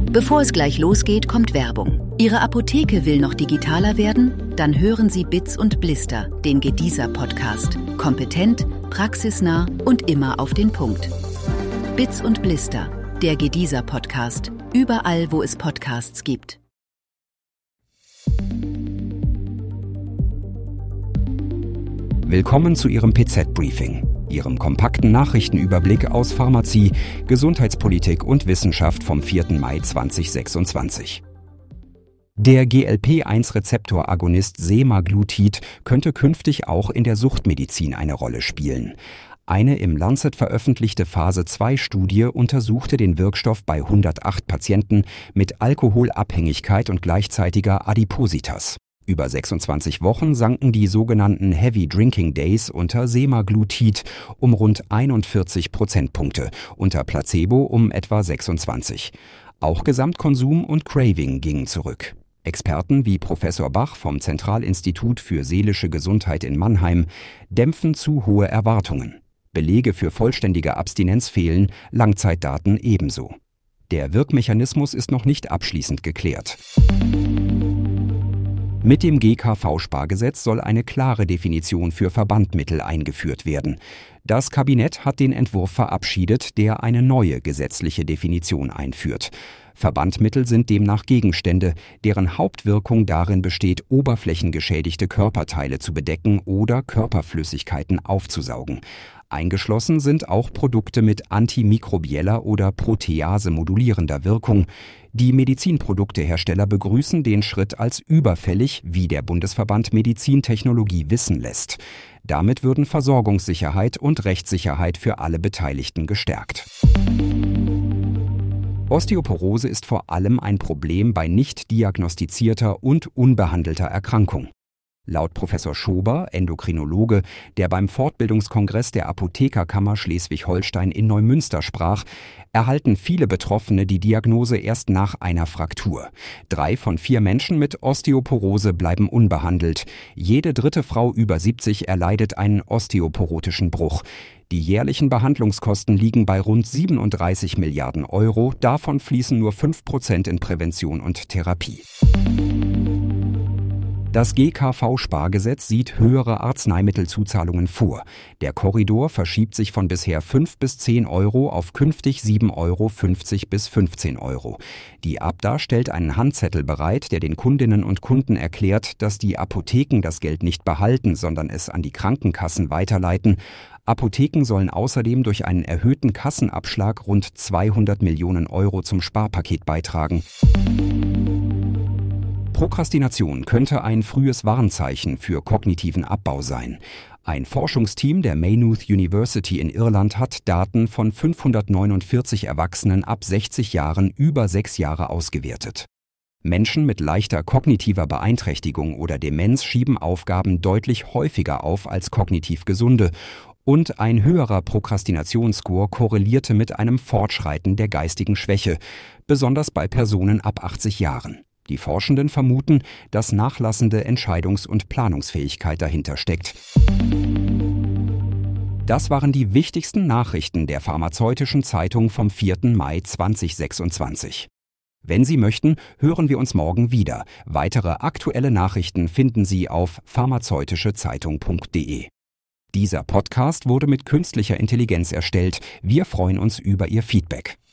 Bevor es gleich losgeht, kommt Werbung. Ihre Apotheke will noch digitaler werden? Dann hören Sie Bits und Blister, den Gediesa-Podcast. Kompetent, praxisnah und immer auf den Punkt. Bits und Blister, der Gediesa-Podcast. Überall, wo es Podcasts gibt. Willkommen zu Ihrem PZ-Briefing, Ihrem kompakten Nachrichtenüberblick aus Pharmazie, Gesundheitspolitik und Wissenschaft vom 4. Mai 2026. Der GLP-1-Rezeptor-Agonist Semaglutid könnte künftig auch in der Suchtmedizin eine Rolle spielen. Eine im Lancet veröffentlichte Phase-2-Studie untersuchte den Wirkstoff bei 108 Patienten mit Alkoholabhängigkeit und gleichzeitiger Adipositas. Über 26 Wochen sanken die sogenannten Heavy Drinking Days unter Semaglutid um rund 41 Prozentpunkte, unter Placebo um etwa 26. Auch Gesamtkonsum und Craving gingen zurück. Experten wie Professor Bach vom Zentralinstitut für seelische Gesundheit in Mannheim dämpfen zu hohe Erwartungen. Belege für vollständige Abstinenz fehlen, Langzeitdaten ebenso. Der Wirkmechanismus ist noch nicht abschließend geklärt. Mit dem GKV-Spargesetz soll eine klare Definition für Verbandmittel eingeführt werden. Das Kabinett hat den Entwurf verabschiedet, der eine neue gesetzliche Definition einführt. Verbandmittel sind demnach Gegenstände, deren Hauptwirkung darin besteht, oberflächengeschädigte Körperteile zu bedecken oder Körperflüssigkeiten aufzusaugen. Eingeschlossen sind auch Produkte mit antimikrobieller oder proteasemodulierender Wirkung. Die Medizinproduktehersteller begrüßen den Schritt als überfällig, wie der Bundesverband Medizintechnologie wissen lässt. Damit würden Versorgungssicherheit und Rechtssicherheit für alle Beteiligten gestärkt. Osteoporose ist vor allem ein Problem bei nicht diagnostizierter und unbehandelter Erkrankung. Laut Professor Schober, Endokrinologe, der beim Fortbildungskongress der Apothekerkammer Schleswig-Holstein in Neumünster sprach, erhalten viele Betroffene die Diagnose erst nach einer Fraktur. 3 von 4 Menschen mit Osteoporose bleiben unbehandelt. Jede dritte Frau über 70 erleidet einen osteoporotischen Bruch. Die jährlichen Behandlungskosten liegen bei rund 37 Milliarden Euro, davon fließen nur 5% in Prävention und Therapie. Das GKV-Spargesetz sieht höhere Arzneimittelzuzahlungen vor. Der Korridor verschiebt sich von bisher 5 bis 10 Euro auf künftig 7,50 Euro bis 15 Euro. Die Abda stellt einen Handzettel bereit, der den Kundinnen und Kunden erklärt, dass die Apotheken das Geld nicht behalten, sondern es an die Krankenkassen weiterleiten. Apotheken sollen außerdem durch einen erhöhten Kassenabschlag rund 200 Millionen Euro zum Sparpaket beitragen. Prokrastination könnte ein frühes Warnzeichen für kognitiven Abbau sein. Ein Forschungsteam der Maynooth University in Irland hat Daten von 549 Erwachsenen ab 60 Jahren über 6 Jahre ausgewertet. Menschen mit leichter kognitiver Beeinträchtigung oder Demenz schieben Aufgaben deutlich häufiger auf als kognitiv Gesunde. Und ein höherer Prokrastinationsscore korrelierte mit einem Fortschreiten der geistigen Schwäche, besonders bei Personen ab 80 Jahren. Die Forschenden vermuten, dass nachlassende Entscheidungs- und Planungsfähigkeit dahinter steckt. Das waren die wichtigsten Nachrichten der Pharmazeutischen Zeitung vom 4. Mai 2026. Wenn Sie möchten, hören wir uns morgen wieder. Weitere aktuelle Nachrichten finden Sie auf pharmazeutischezeitung.de. Dieser Podcast wurde mit künstlicher Intelligenz erstellt. Wir freuen uns über Ihr Feedback.